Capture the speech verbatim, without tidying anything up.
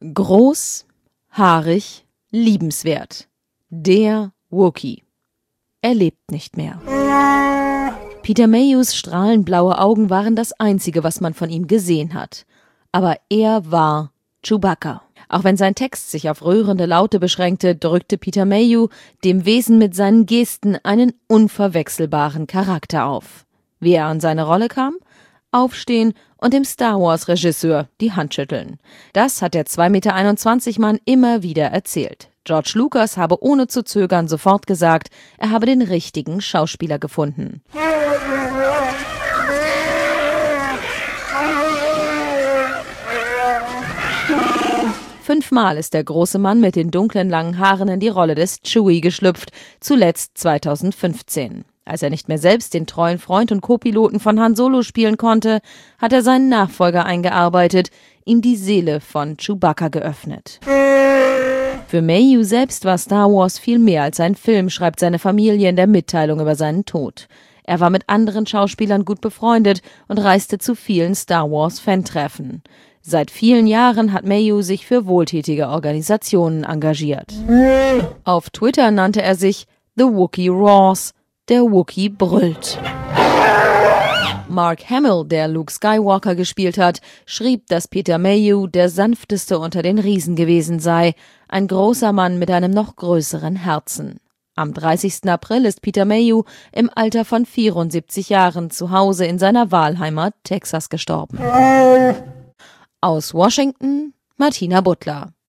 Groß, haarig, liebenswert. Der Wookie. Er lebt nicht mehr. Peter Mayhews strahlend blaue Augen waren das Einzige, was man von ihm gesehen hat. Aber er war Chewbacca. Auch wenn sein Text sich auf rührende Laute beschränkte, drückte Peter Mayhew dem Wesen mit seinen Gesten einen unverwechselbaren Charakter auf. Wie er an seine Rolle kam? Aufstehen und dem Star-Wars-Regisseur die Hand schütteln. Das hat der zwei Meter einundzwanzig Mann immer wieder erzählt. George Lucas habe ohne zu zögern sofort gesagt, er habe den richtigen Schauspieler gefunden. Fünfmal ist der große Mann mit den dunklen langen Haaren in die Rolle des Chewie geschlüpft, zuletzt zweitausendfünfzehn. Als er nicht mehr selbst den treuen Freund und Co-Piloten von Han Solo spielen konnte, hat er seinen Nachfolger eingearbeitet, ihm die Seele von Chewbacca geöffnet. Für Mayhew selbst war Star Wars viel mehr als ein Film, schreibt seine Familie in der Mitteilung über seinen Tod. Er war mit anderen Schauspielern gut befreundet und reiste zu vielen Star Wars-Fan-Treffen. Seit vielen Jahren hat Mayhew sich für wohltätige Organisationen engagiert. Auf Twitter nannte er sich The Wookie Roars, der Wookie brüllt. Mark Hamill, der Luke Skywalker gespielt hat, schrieb, dass Peter Mayhew der sanfteste unter den Riesen gewesen sei, ein großer Mann mit einem noch größeren Herzen. Am dreißigsten April ist Peter Mayhew im Alter von vierundsiebzig Jahren zu Hause in seiner Wahlheimat Texas gestorben. Aus Washington, Martina Butler.